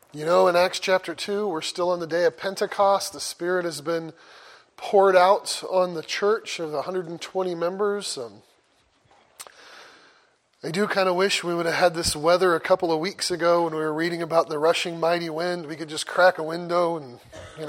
You know, in Acts chapter 2, we're still on the day of Pentecost. The Spirit has been poured out on the church of the 120 members. I do kind of wish we would have had this weather a couple of weeks ago when we were reading about the rushing mighty wind. We could just crack a window and,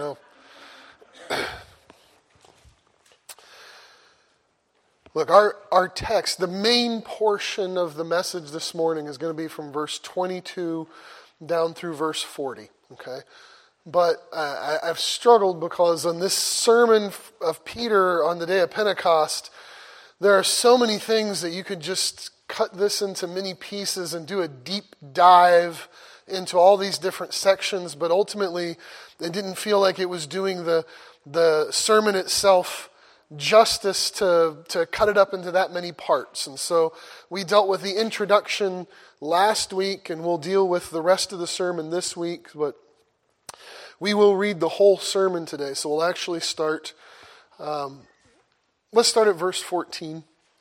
Look, our text, the main portion of the message this morning is going to be from verse 22 down through verse 40, okay? But I've struggled because on this sermon of Peter on the day of Pentecost, there are so many things that you could just cut this into many pieces and do a deep dive into all these different sections, but ultimately it didn't feel like it was doing the sermon itself justice to cut it up into that many parts. And so we dealt with the introduction last week, and we'll deal with the rest of the sermon this week, but we will read the whole sermon today. So we'll actually start, let's start at verse 14.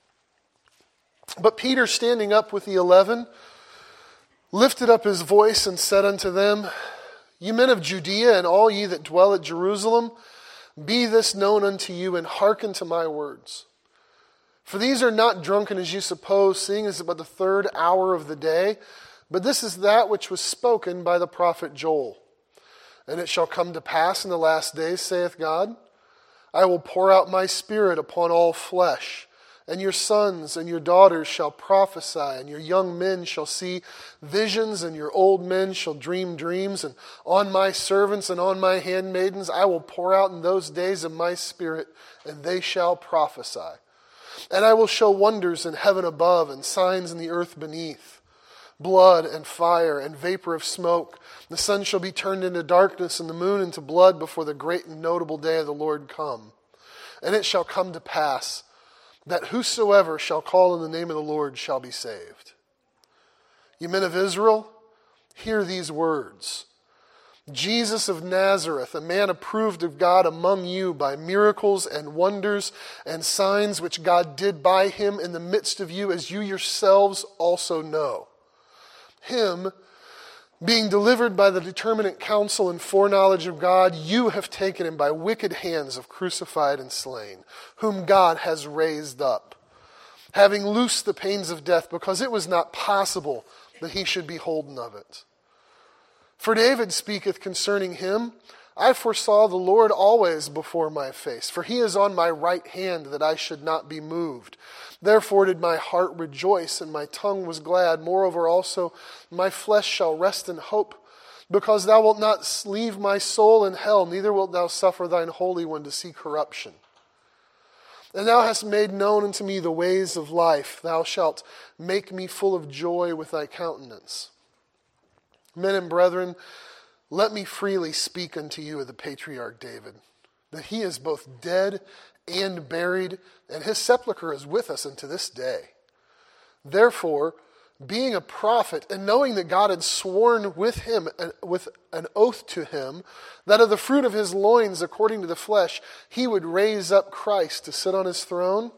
But Peter, standing up with the 11, lifted up his voice and said unto them, "You men of Judea, and all ye that dwell at Jerusalem, be this known unto you, and hearken to my words. For these are not drunken as you suppose, seeing it is but the third hour of the day. But this is that which was spoken by the prophet Joel. And it shall come to pass in the last days, saith God, I will pour out my spirit upon all flesh. And your sons and your daughters shall prophesy, and your young men shall see visions, and your old men shall dream dreams. And on my servants and on my handmaidens I will pour out in those days of my spirit, and they shall prophesy. And I will show wonders in heaven above, and signs in the earth beneath, blood and fire and vapor of smoke. The sun shall be turned into darkness, and the moon into blood, before the great and notable day of the Lord come. And it shall come to pass, that whosoever shall call on the name of the Lord shall be saved. You men of Israel, hear these words. Jesus of Nazareth, a man approved of God among you by miracles and wonders and signs which God did by him in the midst of you, as you yourselves also know. Him, being delivered by the determinate counsel and foreknowledge of God, you have taken him by wicked hands, have crucified and slain, whom God has raised up, having loosed the pains of death, because it was not possible that he should be holden of it. For David speaketh concerning him, I foresaw the Lord always before my face, for he is on my right hand, that I should not be moved. Therefore did my heart rejoice, and my tongue was glad. Moreover also my flesh shall rest in hope, because thou wilt not leave my soul in hell, neither wilt thou suffer thine Holy One to see corruption. And thou hast made known unto me the ways of life. Thou shalt make me full of joy with thy countenance. Men and brethren, let me freely speak unto you of the patriarch David, that he is both dead and buried, and his sepulchre is with us unto this day. Therefore, being a prophet, and knowing that God had sworn with him, with an oath to him, that of the fruit of his loins, according to the flesh, he would raise up Christ to sit on his throne,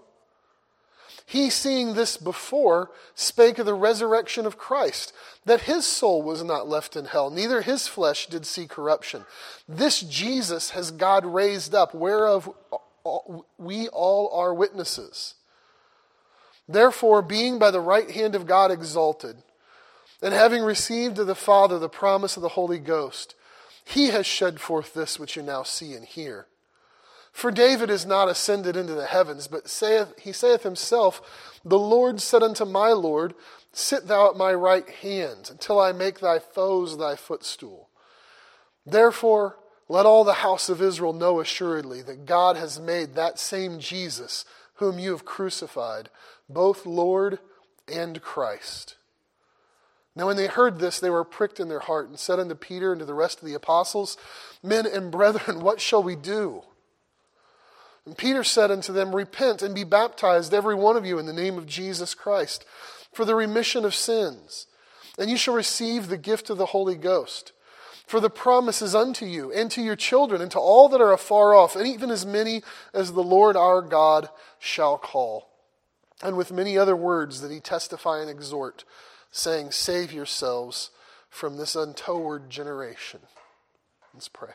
he, seeing this before, spake of the resurrection of Christ, that his soul was not left in hell, neither his flesh did see corruption. This Jesus has God raised up, whereof we all are witnesses. Therefore, being by the right hand of God exalted, and having received of the Father the promise of the Holy Ghost, he has shed forth this which you now see and hear. For David is not ascended into the heavens, but he saith himself, the Lord said unto my Lord, sit thou at my right hand, until I make thy foes thy footstool. Therefore, let all the house of Israel know assuredly that God has made that same Jesus, whom you have crucified, both Lord and Christ. Now when they heard this, they were pricked in their heart, and said unto Peter and to the rest of the apostles, Men and brethren, what shall we do? And Peter said unto them, Repent and be baptized, every one of you, in the name of Jesus Christ, for the remission of sins, and you shall receive the gift of the Holy Ghost. For the promise is unto you, and to your children, and to all that are afar off, and even as many as the Lord our God shall call. And with many other words did he testify and exhort, saying, Save yourselves from this untoward generation. Let's pray.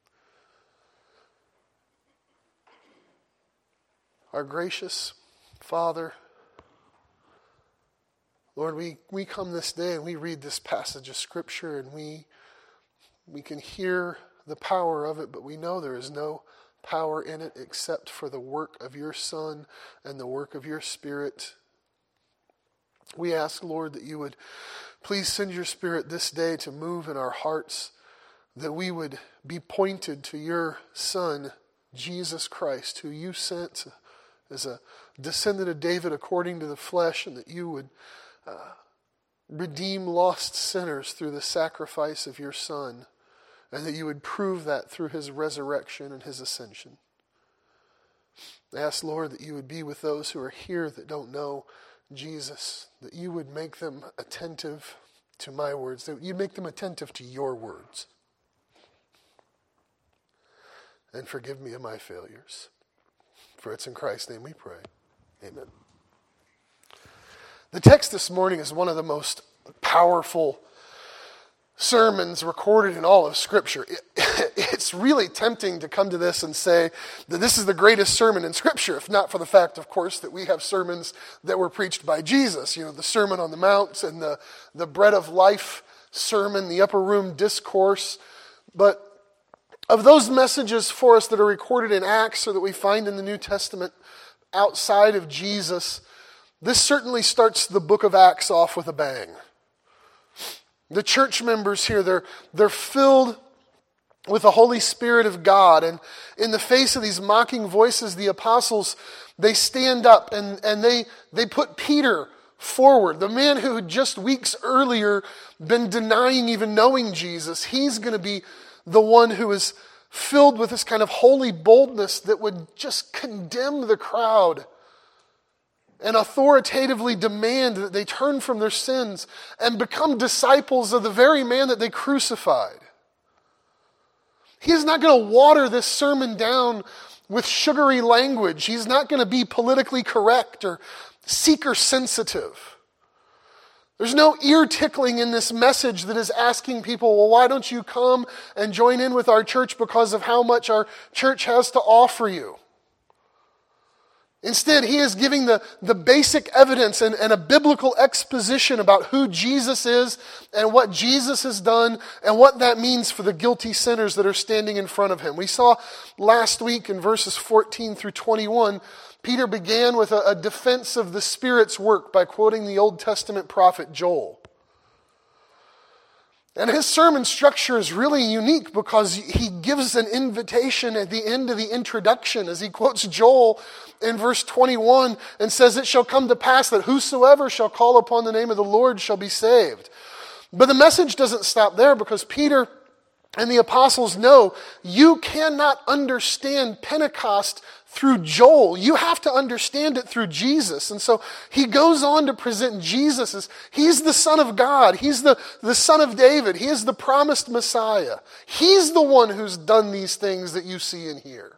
Our gracious Father, Lord, we come this day and we read this passage of Scripture and we can hear the power of it, but we know there is no power in it except for the work of your Son and the work of your Spirit. We ask, Lord, that you would please send your Spirit this day to move in our hearts, that we would be pointed to your Son, Jesus Christ, who you sent as a descendant of David according to the flesh, and that you would redeem lost sinners through the sacrifice of your Son, and that you would prove that through his resurrection and his ascension. I ask, Lord, that you would be with those who are here that don't know Jesus, that you would make them attentive to my words, that you make them attentive to your words. And forgive me of my failures. For it's in Christ's name we pray. Amen. The text this morning is one of the most powerful sermons recorded in all of Scripture. It's really tempting to come to this and say that this is the greatest sermon in Scripture, if not for the fact, of course, that we have sermons that were preached by Jesus. You know, the Sermon on the Mount and the Bread of Life sermon, the Upper Room Discourse. But of those messages for us that are recorded in Acts or that we find in the New Testament outside of Jesus, this certainly starts the book of Acts off with a bang. The church members here, they're filled with the Holy Spirit of God. And in the face of these mocking voices, the apostles, they stand up and they put Peter forward. The man who had just weeks earlier been denying even knowing Jesus, he's going to be the one who is filled with this kind of holy boldness that would just condemn the crowd and authoritatively demand that they turn from their sins and become disciples of the very man that they crucified. He is not going to water this sermon down with sugary language. He's not going to be politically correct or seeker sensitive. There's no ear tickling in this message that is asking people, well, why don't you come and join in with our church because of how much our church has to offer you? Instead, he is giving the basic evidence and a biblical exposition about who Jesus is and what Jesus has done and what that means for the guilty sinners that are standing in front of him. We saw last week in verses 14 through 21, Peter began with a defense of the Spirit's work by quoting the Old Testament prophet Joel. And his sermon structure is really unique because he gives an invitation at the end of the introduction as he quotes Joel in verse 21 and says, "It shall come to pass that whosoever shall call upon the name of the Lord shall be saved." But the message doesn't stop there because Peter and the apostles know you cannot understand Pentecost through Joel. You have to understand it through Jesus. And so he goes on to present Jesus as he's the Son of God. He's the Son of David. He is the promised Messiah. He's the one who's done these things that you see and hear.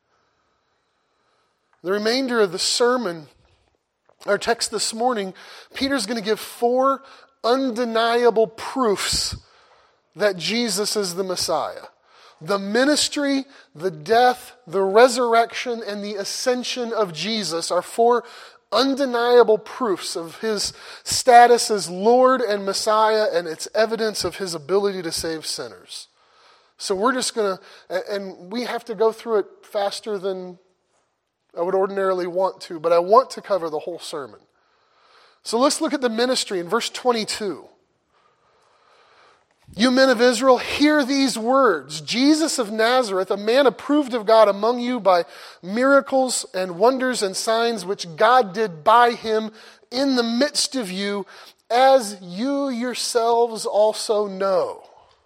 The remainder of the sermon, our text this morning, Peter's going to give 4 undeniable proofs that Jesus is the Messiah. The ministry, the death, the resurrection, and the ascension of Jesus are 4 undeniable proofs of his status as Lord and Messiah, and it's evidence of his ability to save sinners. So we're just going to, and we have to go through it faster than I would ordinarily want to, but I want to cover the whole sermon. So let's look at the ministry in verse 22. "You men of Israel, hear these words. Jesus of Nazareth, a man approved of God among you by miracles and wonders and signs which God did by him in the midst of you, as you yourselves also know."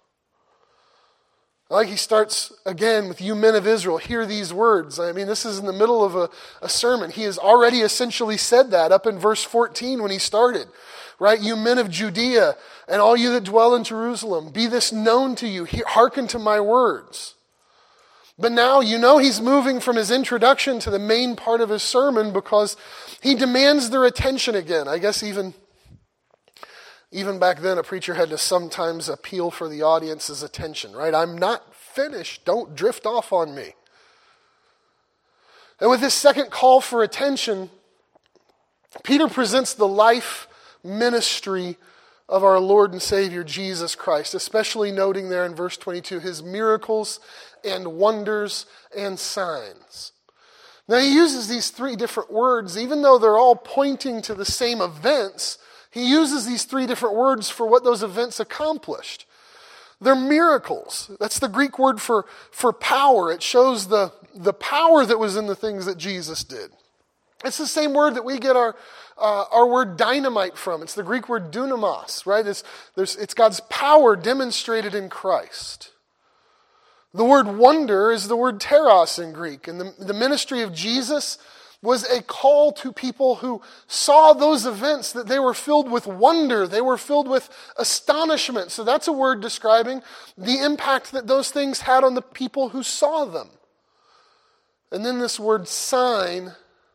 I like he starts again with "you men of Israel, hear these words." I mean, this is in the middle of a sermon. He has already essentially said that up in verse 14 when he started. Right? "You men of Judea and all you that dwell in Jerusalem, be this known to you. Hearken to my words." But now you know he's moving from his introduction to the main part of his sermon because he demands their attention again. I guess even Even back then, a preacher had to sometimes appeal for the audience's attention, right? I'm not finished. Don't drift off on me. And with this second call for attention, Peter presents the life ministry of our Lord and Savior Jesus Christ, especially noting there in verse 22, his miracles and wonders and signs. Now he uses these three different words, even though they're all pointing to the same events. He uses these three different words for what those events accomplished. They're miracles. That's the Greek word for power. It shows the power that was in the things that Jesus did. It's the same word that we get our word dynamite from. It's the Greek word dunamos, right? It's God's power demonstrated in Christ. The word wonder is the word teros in Greek. And the ministry of Jesus was a call to people who saw those events, that they were filled with wonder. They were filled with astonishment. So that's a word describing the impact that those things had on the people who saw them. And then this word sign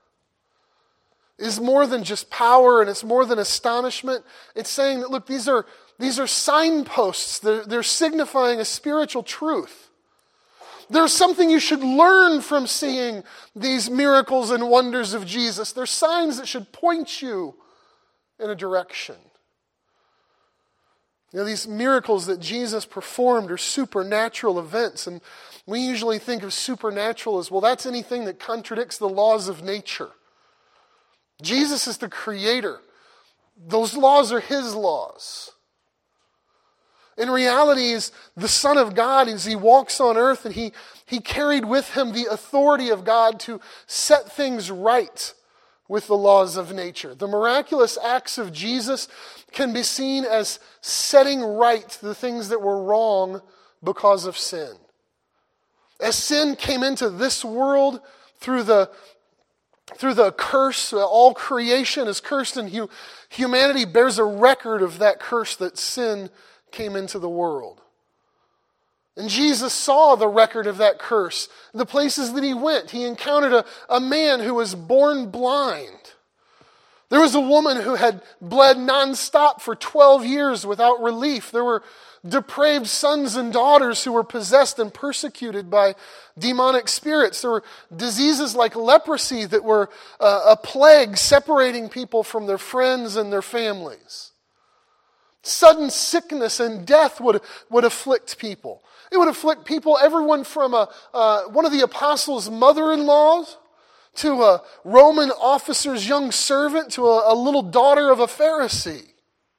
is more than just power, and it's more than astonishment. It's saying that, look, these are signposts. They're signifying a spiritual truth. There's something you should learn from seeing these miracles and wonders of Jesus. They're signs that should point you in a direction. You know, these miracles that Jesus performed are supernatural events, and we usually think of supernatural as, well, that's anything that contradicts the laws of nature. Jesus is the creator. Those laws are his laws. In reality, is the Son of God, as he walks on earth, and he carried with him the authority of God to set things right with the laws of nature. The miraculous acts of Jesus can be seen as setting right the things that were wrong because of sin. As sin came into this world through the curse, all creation is cursed, and humanity bears a record of that curse that sin came into the world. And Jesus saw the record of that curse. The places that he went, he encountered a man who was born blind. There was a woman who had bled nonstop for 12 years without relief. There were depraved sons and daughters who were possessed and persecuted by demonic spirits. There were diseases like leprosy that were a plague separating people from their friends and their families. Sudden sickness and death would afflict people. It would afflict people, everyone from one of the apostles' mother-in-laws to a Roman officer's young servant to a little daughter of a Pharisee.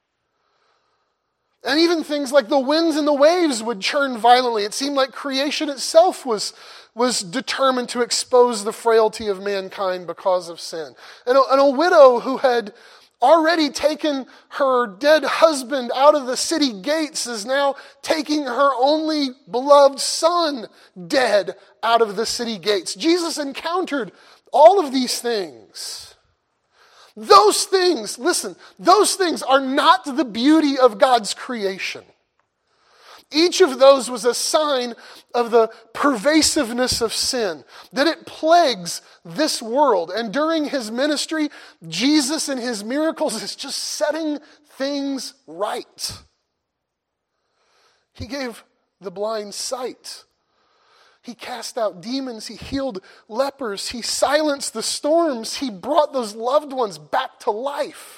And even things like the winds and the waves would churn violently. It seemed like creation itself was determined to expose the frailty of mankind because of sin. And a widow who had already taken her dead husband out of the city gates is now taking her only beloved son dead out of the city gates. Jesus encountered all of these things. Those things, listen, those things are not the beauty of God's creation. Each of those was a sign of the pervasiveness of sin, that it plagues this world. And during his ministry, Jesus and his miracles is just setting things right. He gave the blind sight. He cast out demons. He healed lepers. He silenced the storms. He brought those loved ones back to life.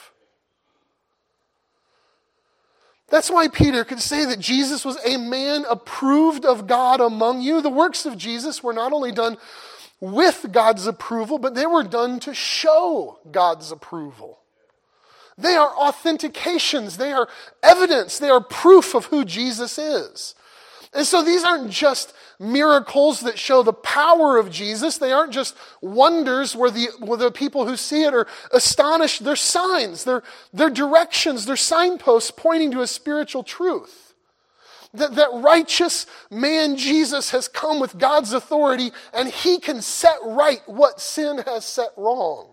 That's why Peter could say that Jesus was a man approved of God among you. The works of Jesus were not only done with God's approval, but they were done to show God's approval. They are authentications. They are evidence. They are proof of who Jesus is. And so these aren't just miracles that show the power of Jesus. They aren't just wonders where the people who see it are astonished. They're signs. They're directions. They're signposts pointing to a spiritual truth. That righteous man Jesus has come with God's authority, and he can set right what sin has set wrong.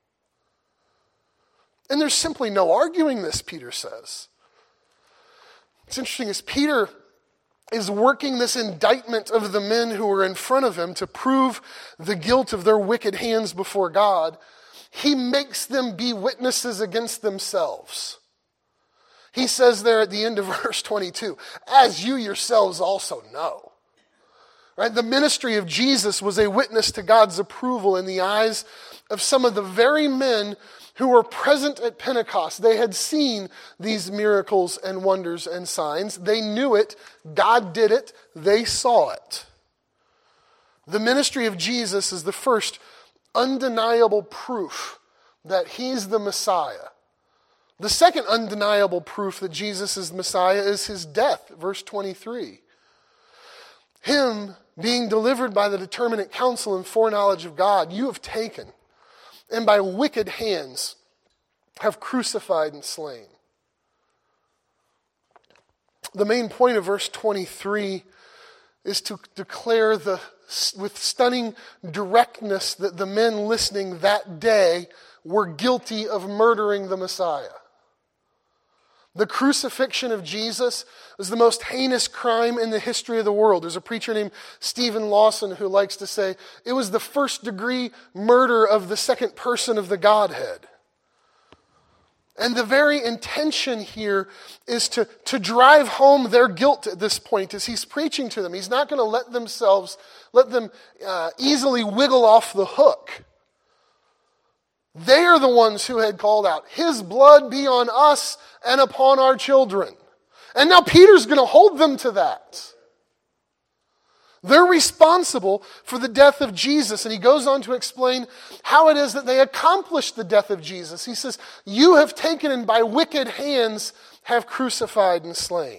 And there's simply no arguing this, Peter says. It's interesting, as Peter is working this indictment of the men who are in front of him to prove the guilt of their wicked hands before God, he makes them be witnesses against themselves. He says there at the end of verse 22, as you yourselves also know. Right? The ministry of Jesus was a witness to God's approval in the eyes of some of the very men who were present at Pentecost. They had seen these miracles and wonders and signs. They knew it. God did it. They saw it. The ministry of Jesus is the first undeniable proof that he's the Messiah. The second undeniable proof that Jesus is the Messiah is his death, verse 23. Him being delivered by the determinate counsel and foreknowledge of God, you have taken, and by wicked hands have crucified and slain. The main point of verse 23 is to declare with stunning directness that the men listening that day were guilty of murdering the Messiah. The crucifixion of Jesus was the most heinous crime in the history of the world. There's a preacher named Stephen Lawson who likes to say it was the first-degree murder of the second person of the Godhead. And the very intention here is to drive home their guilt at this point as he's preaching to them. He's not going to let them easily wiggle off the hook. They are the ones who had called out, his blood be on us and upon our children. And now Peter's going to hold them to that. They're responsible for the death of Jesus. And he goes on to explain how it is that they accomplished the death of Jesus. He says, you have taken and by wicked hands have crucified and slain.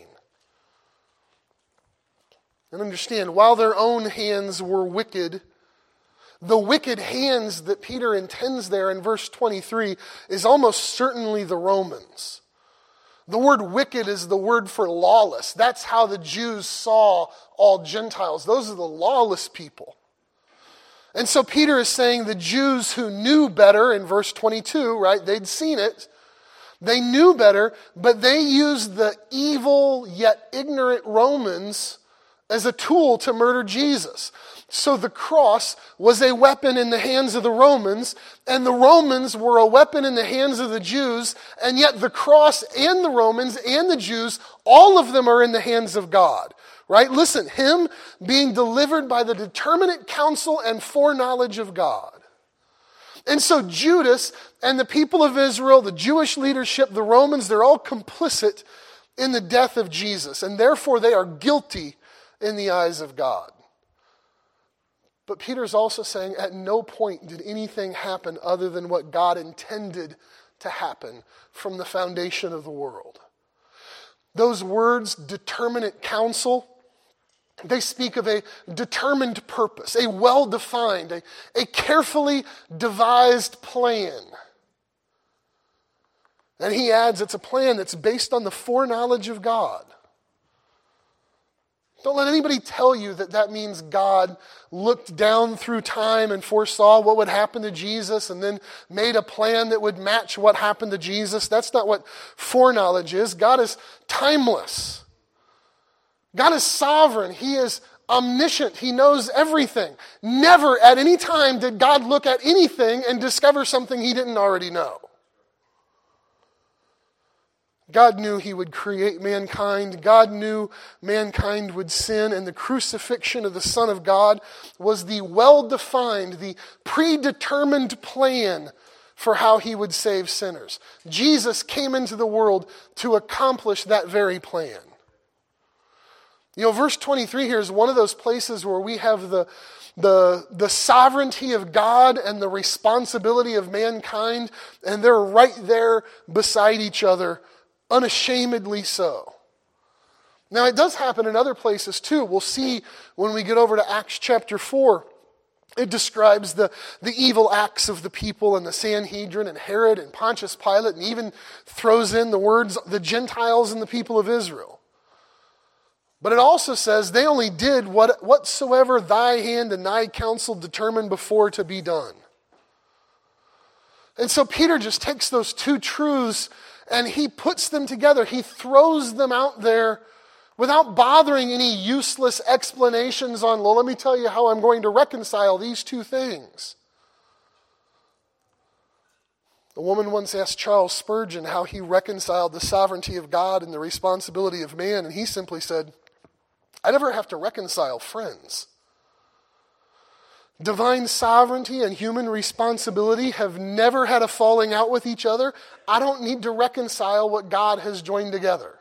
And understand, while their own hands were wicked, the wicked hands that Peter intends there in verse 23 is almost certainly the Romans. The word wicked is the word for lawless. That's how the Jews saw all Gentiles. Those are the lawless people. And so Peter is saying the Jews who knew better in verse 22, right? They'd seen it. They knew better, but they used the evil yet ignorant Romans as a tool to murder Jesus. So the cross was a weapon in the hands of the Romans, and the Romans were a weapon in the hands of the Jews, and yet the cross and the Romans and the Jews, all of them are in the hands of God. Right? Listen, him being delivered by the determinate counsel and foreknowledge of God. And so Judas and the people of Israel, the Jewish leadership, the Romans, they're all complicit in the death of Jesus, and therefore they are guilty in the eyes of God. But Peter's also saying at no point did anything happen other than what God intended to happen from the foundation of the world. Those words, determinate counsel, they speak of a determined purpose, a well-defined, a carefully devised plan. And he adds it's a plan that's based on the foreknowledge of God. Don't let anybody tell you that that means God looked down through time and foresaw what would happen to Jesus and then made a plan that would match what happened to Jesus. That's not what foreknowledge is. God is timeless. God is sovereign. He is omniscient. He knows everything. Never at any time did God look at anything and discover something he didn't already know. God knew he would create mankind. God knew mankind would sin, and the crucifixion of the Son of God was the well-defined, the predetermined plan for how he would save sinners. Jesus came into the world to accomplish that very plan. You know, verse 23 here is one of those places where we have the sovereignty of God and the responsibility of mankind, and they're right there beside each other, unashamedly so. Now, it does happen in other places too. We'll see when we get over to Acts chapter 4. It describes the evil acts of the people and the Sanhedrin and Herod and Pontius Pilate, and even throws in the words, the Gentiles and the people of Israel. But it also says they only did whatsoever thy hand and thy counsel determined before to be done. And so Peter just takes those two truths and he puts them together. He throws them out there without bothering any useless explanations on, well, let me tell you how I'm going to reconcile these two things. A woman once asked Charles Spurgeon how he reconciled the sovereignty of God and the responsibility of man, and he simply said, I never have to reconcile friends. Divine sovereignty and human responsibility have never had a falling out with each other. I don't need to reconcile what God has joined together.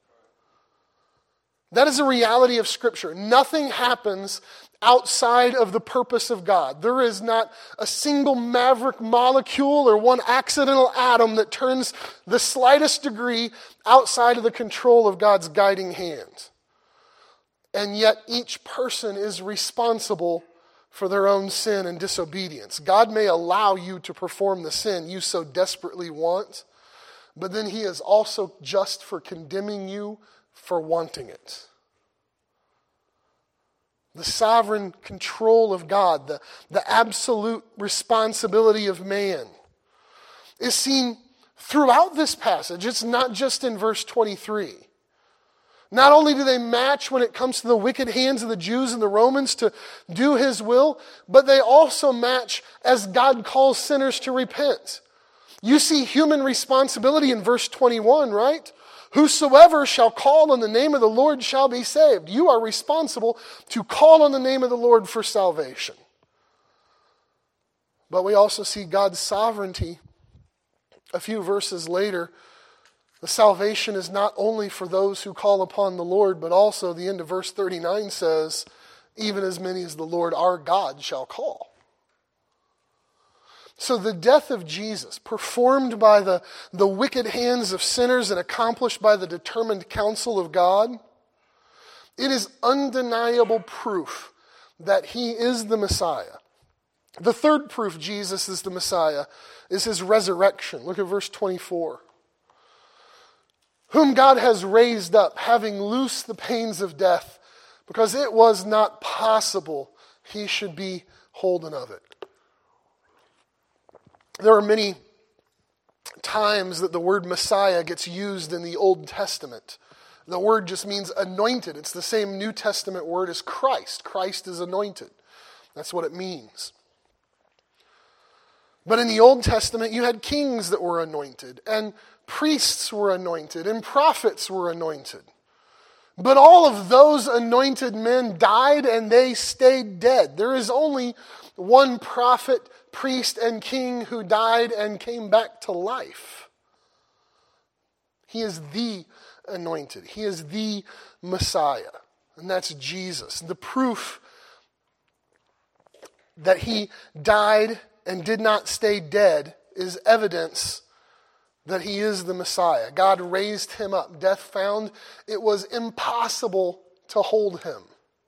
That is a reality of Scripture. Nothing happens outside of the purpose of God. There is not a single maverick molecule or one accidental atom that turns the slightest degree outside of the control of God's guiding hand. And yet each person is responsible for their own sin and disobedience. God may allow you to perform the sin you so desperately want, but then He is also just for condemning you for wanting it. The sovereign control of God, the absolute responsibility of man is seen throughout this passage. It's not just in verse 23. Not only do they match when it comes to the wicked hands of the Jews and the Romans to do His will, but they also match as God calls sinners to repent. You see human responsibility in verse 21, right? Whosoever shall call on the name of the Lord shall be saved. You are responsible to call on the name of the Lord for salvation. But we also see God's sovereignty a few verses later. The salvation is not only for those who call upon the Lord, but also the end of verse 39 says, even as many as the Lord our God shall call. So the death of Jesus, performed by the wicked hands of sinners and accomplished by the determined counsel of God, it is undeniable proof that He is the Messiah. The third proof Jesus is the Messiah is His resurrection. Look at verse 24. Whom God has raised up, having loosed the pains of death, because it was not possible He should be holden of it. There are many times that the word Messiah gets used in the Old Testament. The word just means anointed. It's the same New Testament word as Christ. Christ is anointed. That's what it means. But in the Old Testament, you had kings that were anointed, and priests were anointed, and prophets were anointed. But all of those anointed men died and they stayed dead. There is only one prophet, priest, and king who died and came back to life. He is the anointed. He is the Messiah. And that's Jesus. The proof that He died and did not stay dead is evidence that He is the Messiah. God raised Him up. Death found it was impossible to hold Him.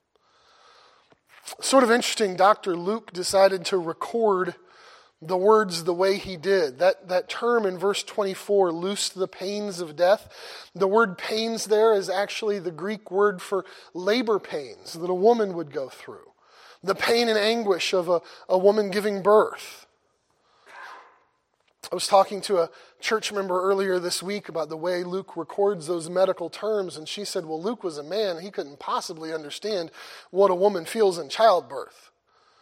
Sort of interesting, Dr. Luke decided to record the words the way he did. That term in verse 24, loosed the pains of death. The word pains there is actually the Greek word for labor pains that a woman would go through. The pain and anguish of a woman giving birth. I was talking to a church member earlier this week about the way Luke records those medical terms, and she said, well, Luke was a man. He couldn't possibly understand what a woman feels in childbirth.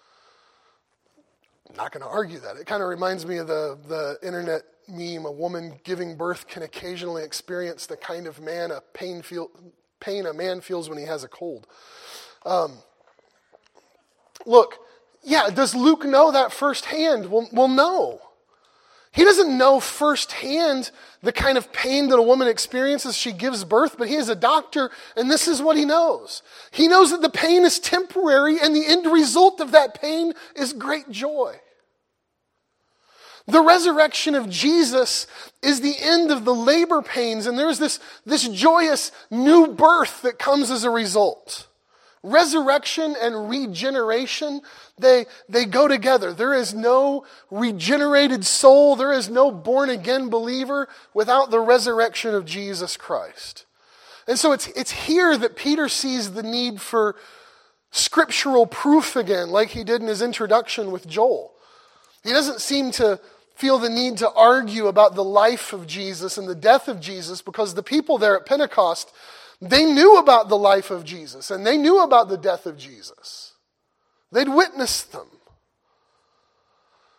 I'm not going to argue that. It kind of reminds me of the internet meme, a woman giving birth can occasionally experience the kind of pain a man feels when he has a cold. Look, yeah, does Luke know that firsthand? Well, no. He doesn't know firsthand the kind of pain that a woman experiences as she gives birth, but he is a doctor, and this is what he knows. He knows that the pain is temporary, and the end result of that pain is great joy. The resurrection of Jesus is the end of the labor pains, and there's this joyous new birth that comes as a result. Resurrection and regeneration, they go together. There is no regenerated soul, there is no born-again believer without the resurrection of Jesus Christ. And so it's here that Peter sees the need for scriptural proof again, like he did in his introduction with Joel. He doesn't seem to feel the need to argue about the life of Jesus and the death of Jesus, because the people there at Pentecost, they knew about the life of Jesus, and they knew about the death of Jesus. They'd witnessed them.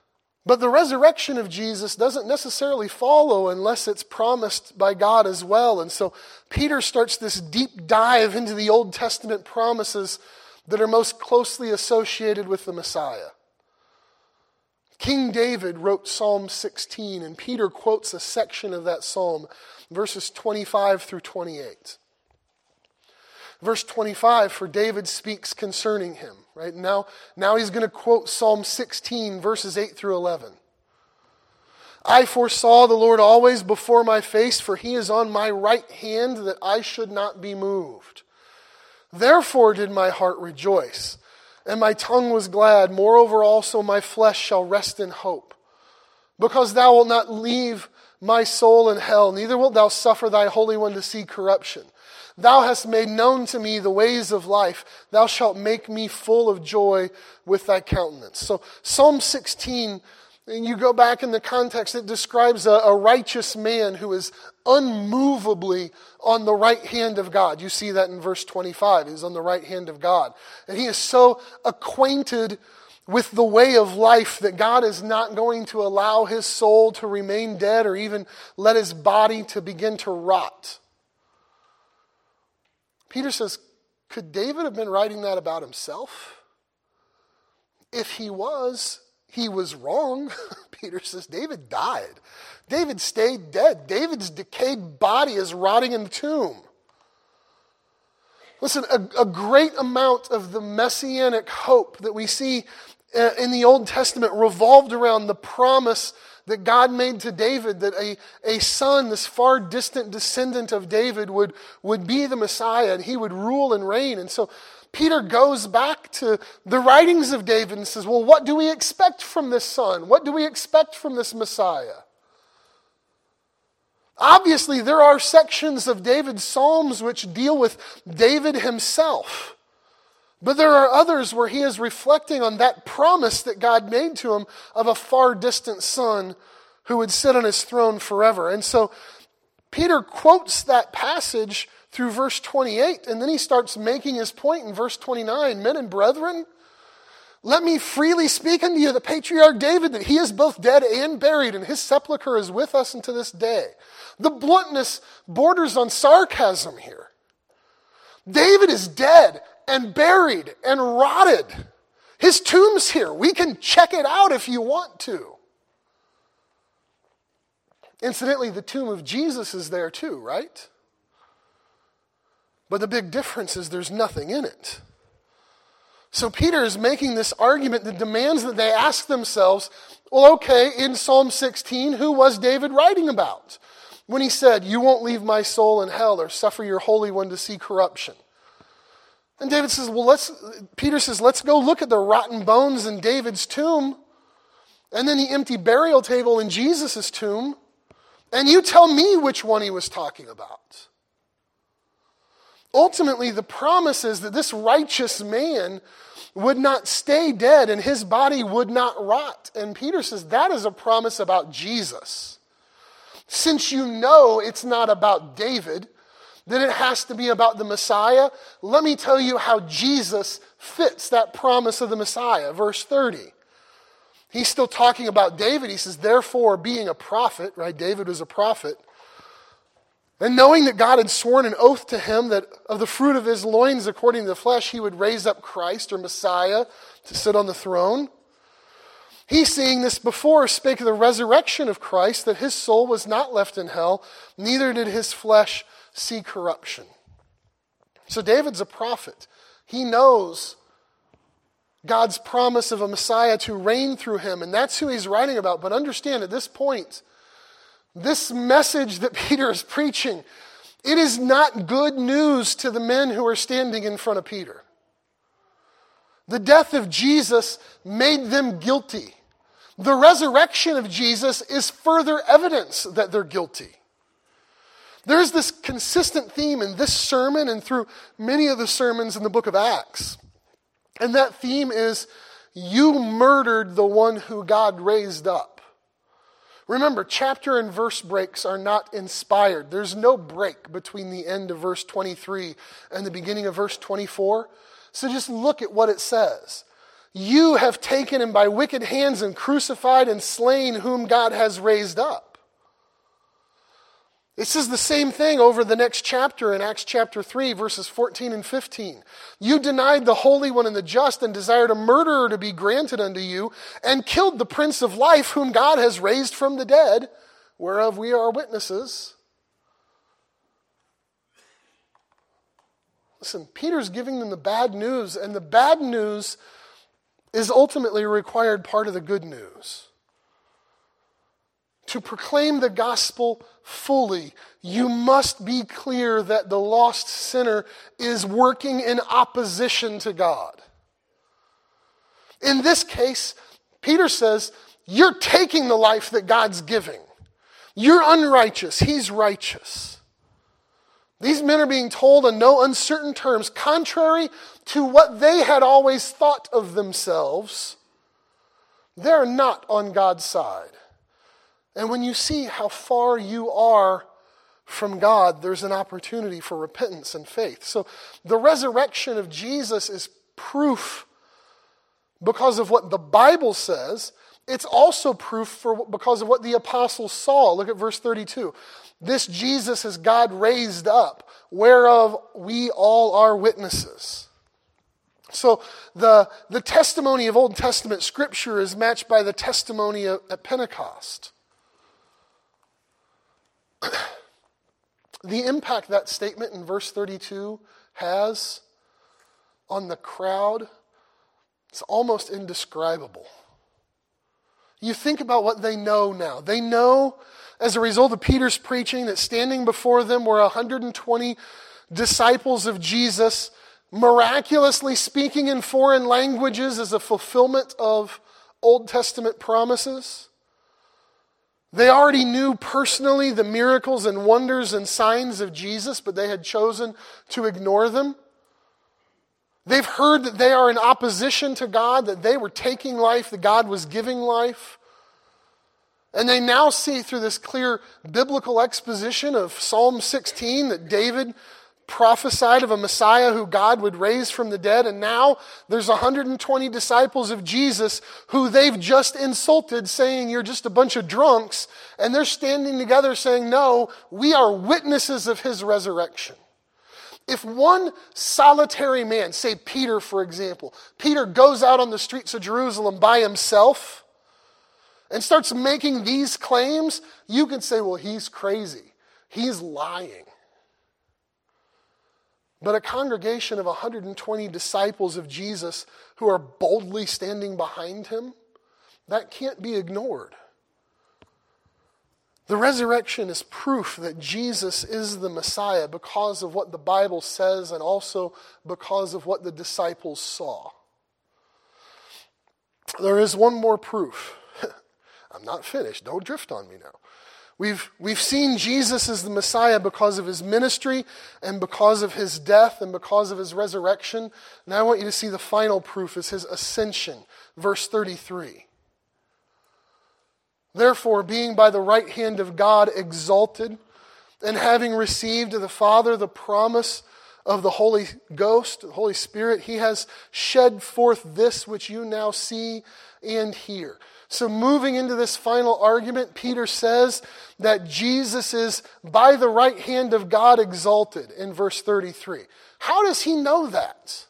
But the resurrection of Jesus doesn't necessarily follow unless it's promised by God as well. And so Peter starts this deep dive into the Old Testament promises that are most closely associated with the Messiah. King David wrote Psalm 16, and Peter quotes a section of that psalm, verses 25 through 28. Verse 25, for David speaks concerning him. Right? Now he's going to quote Psalm 16, verses 8 through 11. I foresaw the Lord always before my face, for he is on my right hand, that I should not be moved. Therefore did my heart rejoice, and my tongue was glad. Moreover also my flesh shall rest in hope. Because thou wilt not leave my soul in hell, neither wilt thou suffer thy Holy One to see corruption. Thou hast made known to me the ways of life. Thou shalt make me full of joy with thy countenance. So Psalm 16, and you go back in the context, it describes a righteous man who is unmovably on the right hand of God. You see that in verse 25. He's on the right hand of God. And he is so acquainted with the way of life that God is not going to allow his soul to remain dead or even let his body to begin to rot. Peter says, could David have been writing that about himself? If he was wrong. Peter says, David died. David stayed dead. David's decayed body is rotting in the tomb. Listen, a great amount of the messianic hope that we see in the Old Testament revolved around the promise that God made to David that a son, this far distant descendant of David, would be the Messiah and he would rule and reign. And so Peter goes back to the writings of David and says, well, what do we expect from this son? What do we expect from this Messiah? Obviously, there are sections of David's Psalms which deal with David himself. But there are others where he is reflecting on that promise that God made to him of a far distant son who would sit on his throne forever. And so Peter quotes that passage through verse 28, and then he starts making his point in verse 29. Men and brethren, let me freely speak unto you the patriarch David, that he is both dead and buried, and his sepulchre is with us unto this day. The bluntness borders on sarcasm here. David is dead and buried and rotted. His tomb's here. We can check it out if you want to. Incidentally, the tomb of Jesus is there too, right? But the big difference is there's nothing in it. So Peter is making this argument that demands that they ask themselves, well, okay, in Psalm 16, who was David writing about when he said, you won't leave my soul in hell or suffer your Holy One to see corruption? And David says, Peter says, let's go look at the rotten bones in David's tomb and then the empty burial table in Jesus' tomb, and you tell me which one he was talking about. Ultimately, the promise is that this righteous man would not stay dead and his body would not rot. And Peter says that is a promise about Jesus. Since you know it's not about David, that it has to be about the Messiah, let me tell you how Jesus fits that promise of the Messiah. Verse 30. He's still talking about David. He says, therefore, being a prophet, right? David was a prophet. And knowing that God had sworn an oath to him that of the fruit of his loins, according to the flesh, he would raise up Christ or Messiah to sit on the throne. He, seeing this before, spake of the resurrection of Christ, that his soul was not left in hell, neither did his flesh see corruption. So David's a prophet. He knows God's promise of a Messiah to reign through him, and that's who he's writing about. But understand, at this point, this message that Peter is preaching, it is not good news to the men who are standing in front of Peter. The death of Jesus made them guilty. The resurrection of Jesus is further evidence that they're guilty. There's this consistent theme in this sermon and through many of the sermons in the book of Acts. And that theme is, you murdered the one who God raised up. Remember, chapter and verse breaks are not inspired. There's no break between the end of verse 23 and the beginning of verse 24. So just look at what it says. you have taken him by wicked hands and crucified and slain whom God has raised up. This is the same thing over the next chapter in Acts chapter 3, verses 14 and 15. You denied the Holy One and the just and desired a murderer to be granted unto you and killed the Prince of Life whom God has raised from the dead, whereof we are witnesses. Listen, Peter's giving them the bad news, and the bad news is ultimately a required part of the good news. To proclaim the gospel fully, you must be clear that the lost sinner is working in opposition to God. In this case, Peter says, you're taking the life that God's giving. You're unrighteous, he's righteous. These men are being told in no uncertain terms, contrary to what they had always thought of themselves, they're not on God's side. And when you see how far you are from God, there's an opportunity for repentance and faith. So the resurrection of Jesus is proof because of what the Bible says. It's also proof because of what the apostles saw. Look at verse 32. This Jesus has God raised up, whereof we all are witnesses. So the testimony of Old Testament Scripture is matched by the testimony at Pentecost. The impact that statement in verse 32 has on the crowd, it's almost indescribable. You think about what they know now. They know, as a result of Peter's preaching, that standing before them were 120 disciples of Jesus, miraculously speaking in foreign languages as a fulfillment of Old Testament promises. They already knew personally the miracles and wonders and signs of Jesus, but they had chosen to ignore them. They've heard that they are in opposition to God, that they were taking life, that God was giving life. And they now see through this clear biblical exposition of Psalm 16 that David prophesied of a Messiah who God would raise from the dead. And now there's 120 disciples of Jesus who they've just insulted, saying you're just a bunch of drunks. And they're standing together saying, no, we are witnesses of his resurrection. If one solitary man, say Peter for example, Peter goes out on the streets of Jerusalem by himself and starts making these claims, you can say, well, he's crazy. He's lying. But a congregation of 120 disciples of Jesus who are boldly standing behind him, that can't be ignored. The resurrection is proof that Jesus is the Messiah because of what the Bible says and also because of what the disciples saw. There is one more proof. I'm not finished. Don't drift on me now. We've seen Jesus as the Messiah because of his ministry and because of his death and because of his resurrection. Now I want you to see the final proof is his ascension. Verse 33. Therefore, being by the right hand of God exalted, and having received of the Father the promise of the Holy Ghost, the Holy Spirit, he has shed forth this which you now see and hear. So moving into this final argument, Peter says that Jesus is by the right hand of God exalted in verse 33. How does he know that?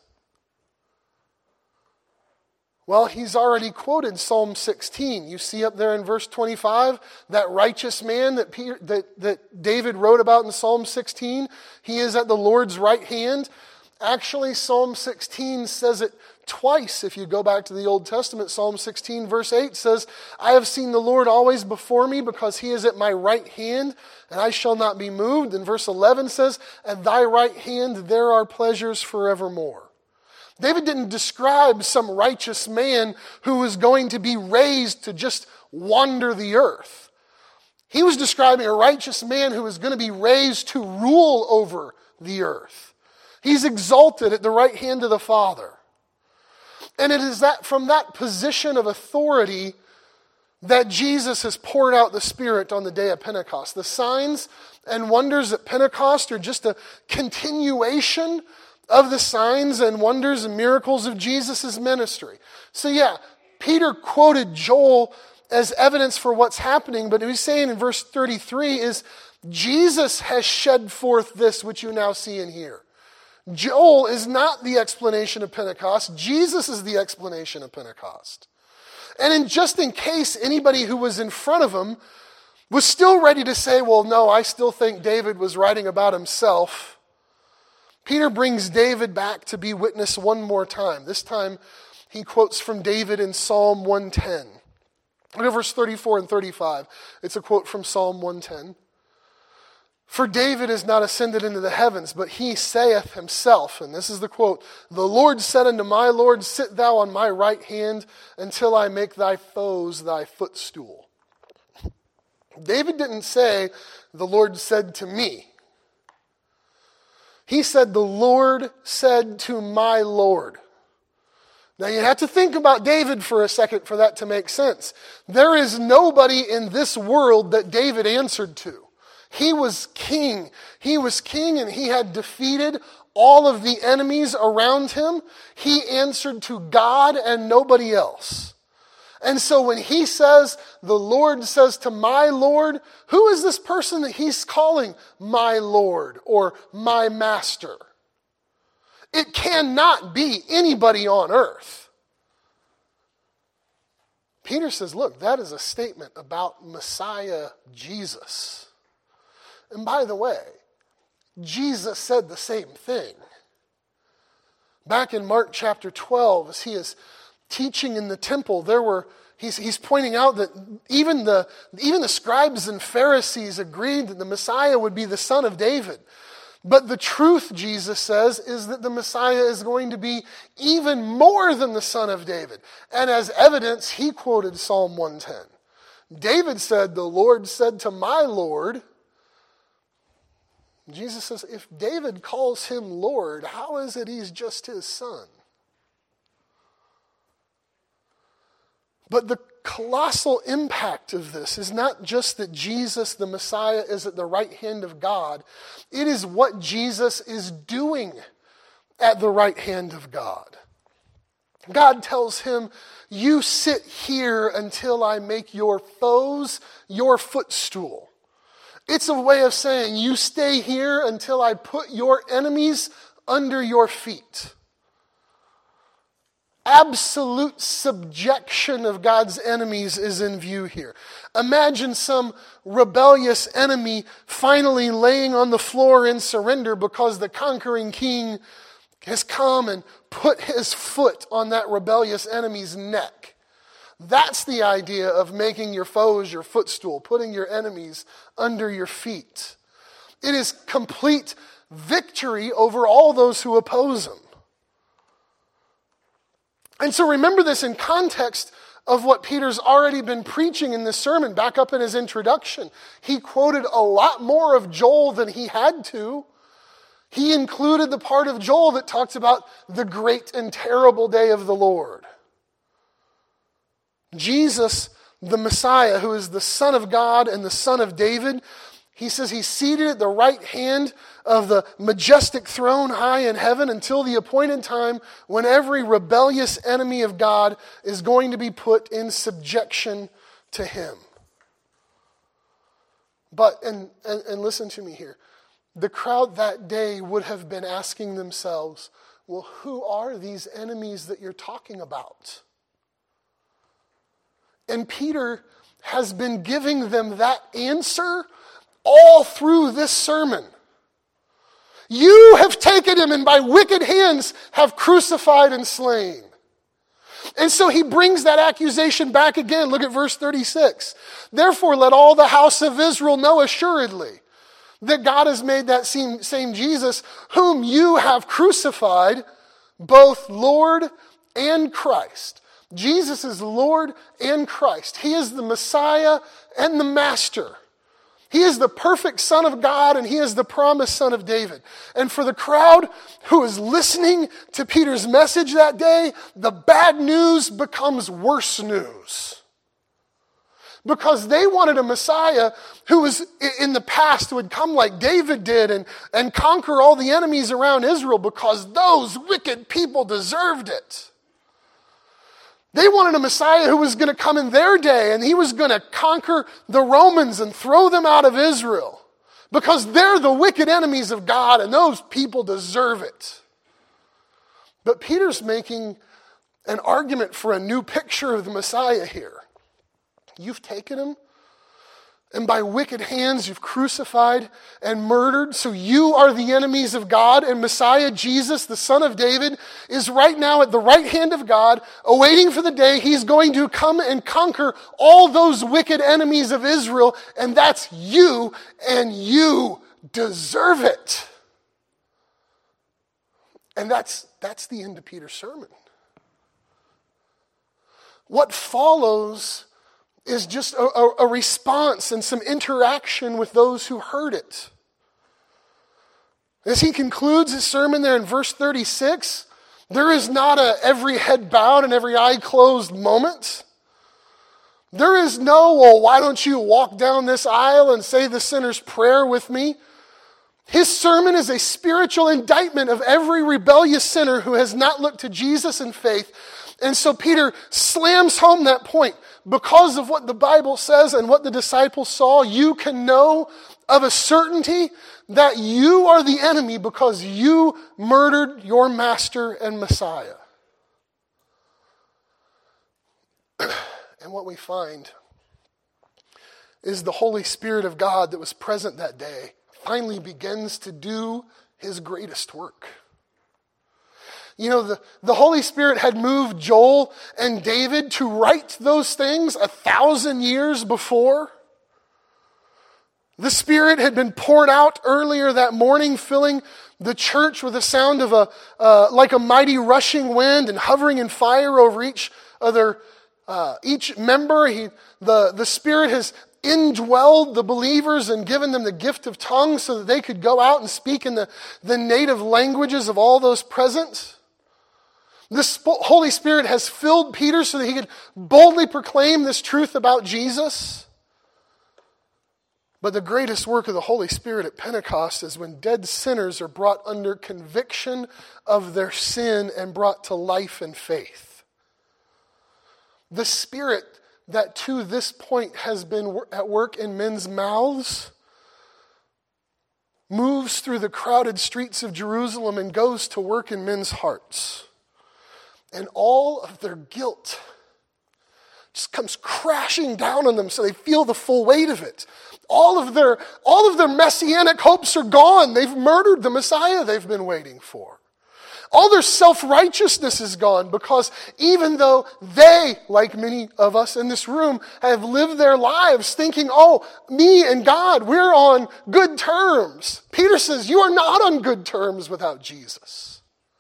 Well, he's already quoted Psalm 16. You see up there in verse 25, that righteous man that David wrote about in Psalm 16. He is at the Lord's right hand. Actually, Psalm 16 says it twice. If you go back to the Old Testament, Psalm 16 verse 8 says, I have seen the Lord always before me because he is at my right hand and I shall not be moved. And verse 11 says, at thy right hand there are pleasures forevermore. David didn't describe some righteous man who was going to be raised to just wander the earth. He was describing a righteous man who was going to be raised to rule over the earth. He's exalted at the right hand of the Father. And it is that from that position of authority that Jesus has poured out the Spirit on the day of Pentecost. The signs and wonders at Pentecost are just a continuation of the signs and wonders and miracles of Jesus' ministry. So yeah, Peter quoted Joel as evidence for what's happening, but what he's saying in verse 33 is Jesus has shed forth this which you now see and hear. Joel is not the explanation of Pentecost. Jesus is the explanation of Pentecost. And just in case anybody who was in front of him was still ready to say, well, no, I still think David was writing about himself, Peter brings David back to be witness one more time. This time he quotes from David in Psalm 110. Look at verse 34 and 35. It's a quote from Psalm 110. For David is not ascended into the heavens, but he saith himself, and this is the quote, the Lord said unto my Lord, sit thou on my right hand until I make thy foes thy footstool. David didn't say, the Lord said to me. He said, the Lord said to my Lord. Now you have to think about David for a second for that to make sense. There is nobody in this world that David answered to. He was king. He was king and he had defeated all of the enemies around him. He answered to God and nobody else. And so when he says, the Lord says to my Lord, who is this person that he's calling my Lord or my master? It cannot be anybody on earth. Peter says, look, that is a statement about Messiah Jesus. And by the way, Jesus said the same thing. Back in Mark chapter 12, as he is teaching in the temple, he's pointing out that even the scribes and Pharisees agreed that the Messiah would be the son of David. But the truth, Jesus says, is that the Messiah is going to be even more than the son of David. And as evidence, he quoted Psalm 110. David said, the Lord said to my Lord. Jesus says, if David calls him Lord, how is it he's just his son? But the colossal impact of this is not just that Jesus, the Messiah, is at the right hand of God. It is what Jesus is doing at the right hand of God. God tells him, you sit here until I make your foes your footstool. It's a way of saying, you stay here until I put your enemies under your feet. Absolute subjection of God's enemies is in view here. Imagine some rebellious enemy finally laying on the floor in surrender because the conquering king has come and put his foot on that rebellious enemy's neck. That's the idea of making your foes your footstool, putting your enemies under your feet. It is complete victory over all those who oppose him. And so remember this in context of what Peter's already been preaching in this sermon, back up in his introduction. He quoted a lot more of Joel than he had to. He included the part of Joel that talks about the great and terrible day of the Lord. Jesus, the Messiah, who is the Son of God and the Son of David, he says he's seated at the right hand of the majestic throne high in heaven until the appointed time when every rebellious enemy of God is going to be put in subjection to him. But, and listen to me here, the crowd that day would have been asking themselves, well, who are these enemies that you're talking about? And Peter has been giving them that answer all through this sermon. You have taken him and by wicked hands have crucified and slain. And so he brings that accusation back again. Look at verse 36. Therefore let all the house of Israel know assuredly that God has made that same Jesus whom you have crucified, both Lord and Christ. Jesus is Lord and Christ. He is the Messiah and the Master. He is the perfect Son of God and he is the promised Son of David. And for the crowd who is listening to Peter's message that day, the bad news becomes worse news. because they wanted a Messiah who was in the past, who would come like David did and conquer all the enemies around Israel, because those wicked people deserved it. They wanted a Messiah who was going to come in their day, and he was going to conquer the Romans and throw them out of Israel, because they're the wicked enemies of God, and those people deserve it. But Peter's making an argument for a new picture of the Messiah here. You've taken him, and by wicked hands you've crucified and murdered, so you are the enemies of God, and Messiah Jesus, the Son of David, is right now at the right hand of God, awaiting for the day he's going to come and conquer all those wicked enemies of Israel, and that's you, and you deserve it. And that's the end of Peter's sermon. What follows is just a response and some interaction with those who heard it. As he concludes his sermon there in verse 36, there is not a every head bowed and every eye closed moment. There is no, well, why don't you walk down this aisle and say the sinner's prayer with me? His sermon is a spiritual indictment of every rebellious sinner who has not looked to Jesus in faith. And so Peter slams home that point. Because of what the Bible says and what the disciples saw, you can know of a certainty that you are the enemy because you murdered your master and Messiah. And what we find is the Holy Spirit of God that was present that day finally begins to do his greatest work. You know, the Holy Spirit had moved Joel and David to write those things 1,000 years before. The Spirit had been poured out earlier that morning, filling the church with the sound of like a mighty rushing wind and hovering in fire over each member. The Spirit has indwelled the believers and given them the gift of tongues so that they could go out and speak in the native languages of all those present. The Holy Spirit has filled Peter so that he could boldly proclaim this truth about Jesus. But the greatest work of the Holy Spirit at Pentecost is when dead sinners are brought under conviction of their sin and brought to life and faith. The Spirit that to this point has been at work in men's mouths moves through the crowded streets of Jerusalem and goes to work in men's hearts. And all of their guilt just comes crashing down on them so they feel the full weight of it. All of their messianic hopes are gone. They've murdered the Messiah they've been waiting for. All their self-righteousness is gone because even though they, like many of us in this room, have lived their lives thinking, oh, me and God, we're on good terms. Peter says, you are not on good terms without Jesus.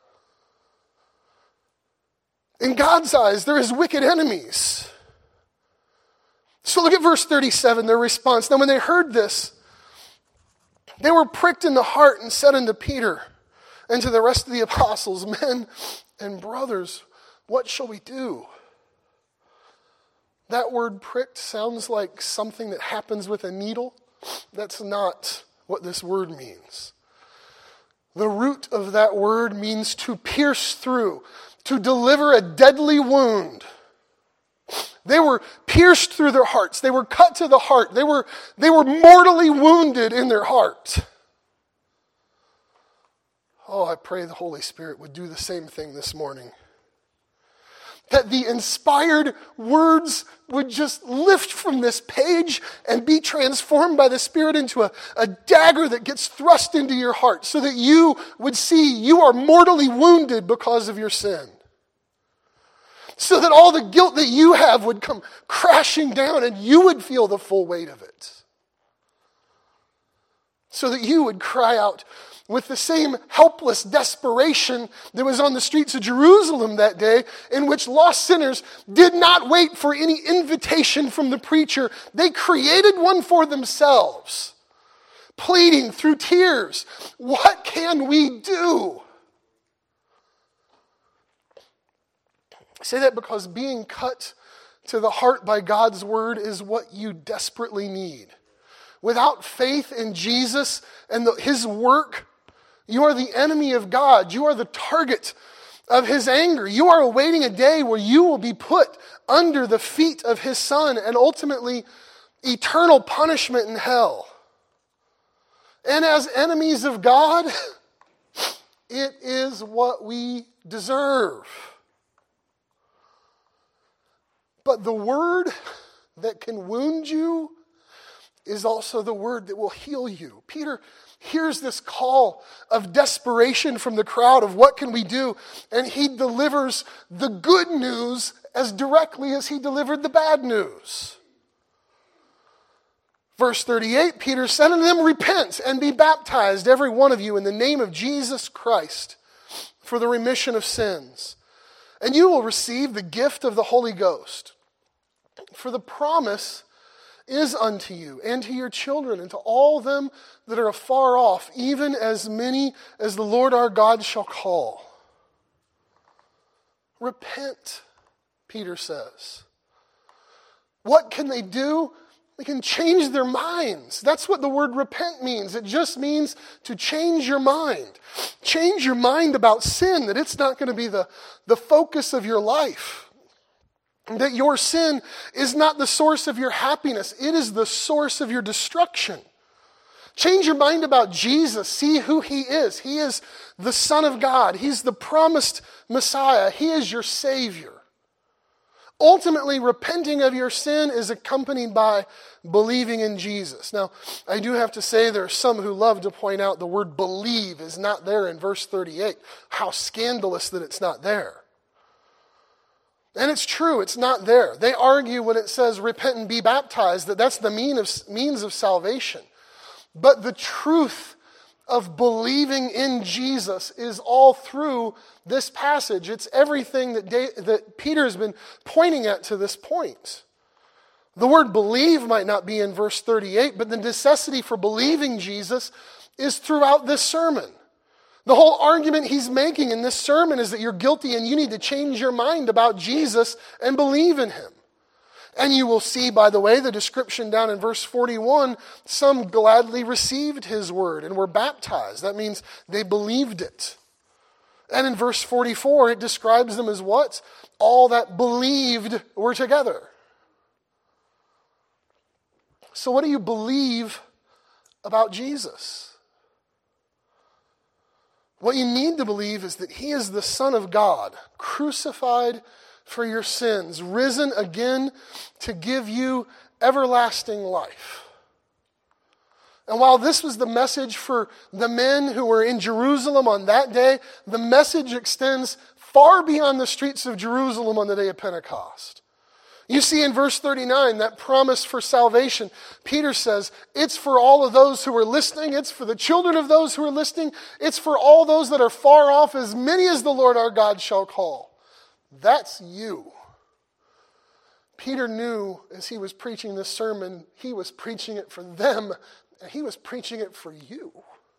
In God's eyes, there is wicked enemies. So look at verse 37, their response. Now when they heard this, they were pricked in the heart and said unto Peter and to the rest of the apostles, men and brothers, what shall we do? That word pricked sounds like something that happens with a needle. That's not what this word means. The root of that word means to pierce through, to deliver a deadly wound. They were pierced through their hearts. They were cut to the heart. They were mortally wounded in their heart. Oh, I pray the Holy Spirit would do the same thing this morning. That the inspired words would just lift from this page and be transformed by the Spirit into a dagger that gets thrust into your heart so that you would see you are mortally wounded because of your sin. So that all the guilt that you have would come crashing down and you would feel the full weight of it. So that you would cry out with the same helpless desperation that was on the streets of Jerusalem that day, in which lost sinners did not wait for any invitation from the preacher. They created one for themselves, pleading through tears, what can we do? I say that because being cut to the heart by God's word is what you desperately need. Without faith in Jesus and his work, you are the enemy of God. You are the target of his anger. You are awaiting a day where you will be put under the feet of his Son and ultimately eternal punishment in hell. And as enemies of God, it is what we deserve. But the word that can wound you is also the word that will heal you. Peter hears this call of desperation from the crowd of what can we do, and he delivers the good news as directly as he delivered the bad news. Verse 38, Peter said unto them, repent and be baptized, every one of you, in the name of Jesus Christ, for the remission of sins. And you will receive the gift of the Holy Ghost. For the promise is unto you, and to your children, and to all them that are afar off, even as many as the Lord our God shall call. Repent, Peter says. What can they do? They can change their minds. That's what the word repent means. It just means to change your mind. Change your mind about sin, that it's not going to be the focus of your life. That your sin is not the source of your happiness. It is the source of your destruction. Change your mind about Jesus. See who he is. He is the Son of God. He's the promised Messiah. He is your Savior. Ultimately, repenting of your sin is accompanied by believing in Jesus. Now, I do have to say there are some who love to point out the word believe is not there in verse 38. How scandalous that it's not there. And it's true, it's not there. They argue when it says repent and be baptized that that's the means of salvation. But the truth of believing in Jesus is all through this passage. It's everything that Peter has been pointing at to this point. The word believe might not be in verse 38, but the necessity for believing Jesus is throughout this sermon. The whole argument he's making in this sermon is that you're guilty and you need to change your mind about Jesus and believe in him. And you will see, by the way, the description down in verse 41, some gladly received his word and were baptized. That means they believed it. And in verse 44, it describes them as what? All that believed were together. So what do you believe about Jesus? What you need to believe is that he is the Son of God, crucified for your sins, risen again to give you everlasting life. And while this was the message for the men who were in Jerusalem on that day, the message extends far beyond the streets of Jerusalem on the day of Pentecost. You see in verse 39, that promise for salvation. Peter says, it's for all of those who are listening. It's for the children of those who are listening. It's for all those that are far off, as many as the Lord our God shall call. That's you. Peter knew as he was preaching this sermon, he was preaching it for them, and he was preaching it for you.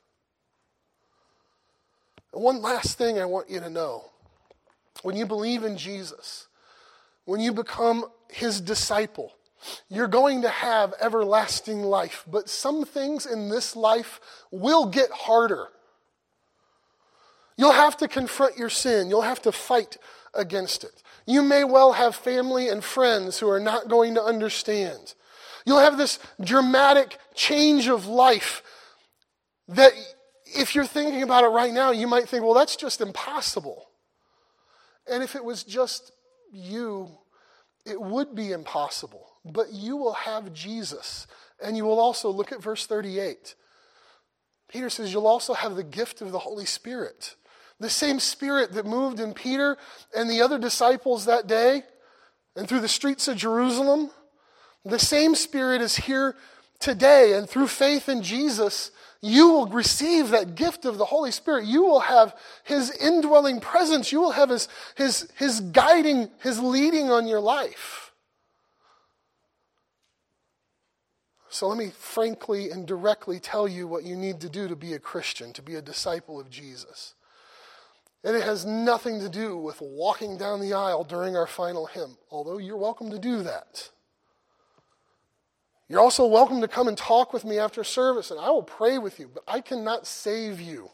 And one last thing I want you to know. When you believe in Jesus, when you become his disciple, you're going to have everlasting life. But some things in this life will get harder. You'll have to confront your sin. You'll have to fight against it. You may well have family and friends who are not going to understand. You'll have this dramatic change of life that if you're thinking about it right now, you might think, well, that's just impossible. And if it was just you, it would be impossible. But you will have Jesus. And you will also, look at verse 38. Peter says you'll also have the gift of the Holy Spirit. The same Spirit that moved in Peter and the other disciples that day and through the streets of Jerusalem, the same Spirit is here today. And through faith in Jesus, you will receive that gift of the Holy Spirit. You will have his indwelling presence. You will have his guiding, his leading on your life. So let me frankly and directly tell you what you need to do to be a Christian, to be a disciple of Jesus. And it has nothing to do with walking down the aisle during our final hymn, although you're welcome to do that. You're also welcome to come and talk with me after service, and I will pray with you, but I cannot save you.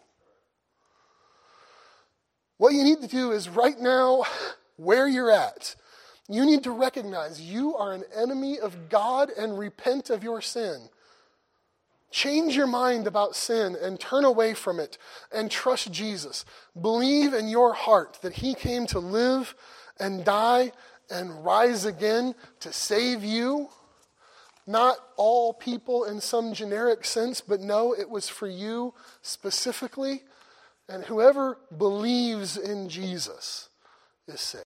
What you need to do is right now, where you're at, you need to recognize you are an enemy of God and repent of your sin. Change your mind about sin and turn away from it and trust Jesus. Believe in your heart that he came to live and die and rise again to save you. Not all people in some generic sense, but no, it was for you specifically. And whoever believes in Jesus is saved.